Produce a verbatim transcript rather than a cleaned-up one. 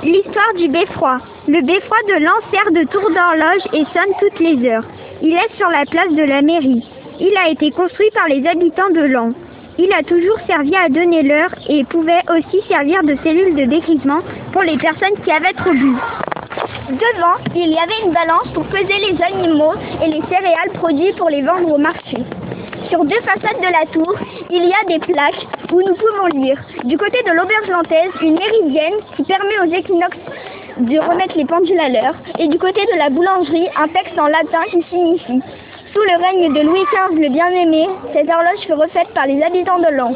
L'histoire du beffroi. Le beffroi de Laon sert de tour d'horloge et sonne toutes les heures. Il est sur la place de la mairie. Il a été construit par les habitants de Laon. Il a toujours servi à donner l'heure et pouvait aussi servir de cellule de déguisement pour les personnes qui avaient trop bu. Devant, il y avait une balance pour peser les animaux et les céréales produits pour les vendre au marché. Sur deux façades de la tour, il y a des plaques où nous pouvons lire. Du côté de l'auberge lantaise, une méridienne qui permet aux équinoxes de remettre les pendules à l'heure. Et du côté de la boulangerie, un texte en latin qui signifie « Sous le règne de Louis quinze le bien-aimé, cette horloge fut refaite par les habitants de Laon. »